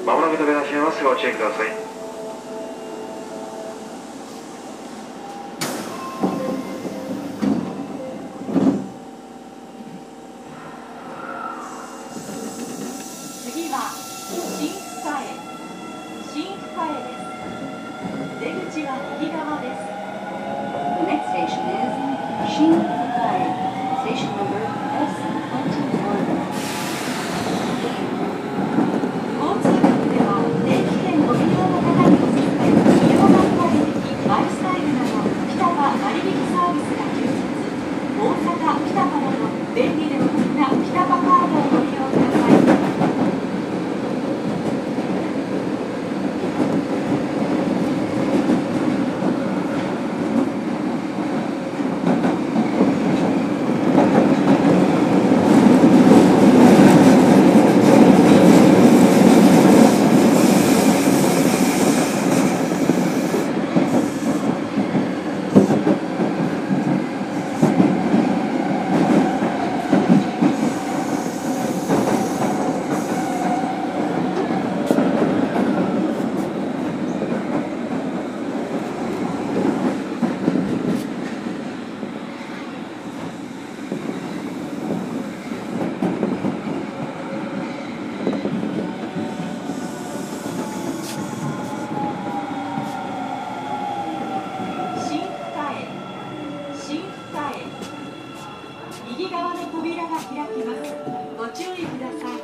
まもなく扉閉めます。ご注意ください。 次は新深江です。出口は右側です。 The next station is Shinfukae, station number S21. 交通局では定期券ご利用の方におすすめ医療学割引マイスタイルなど北場割引サービスが充実。大阪北場など便利でお得な北場カードをご利用ください。右側の扉が開きます。ご注意ください。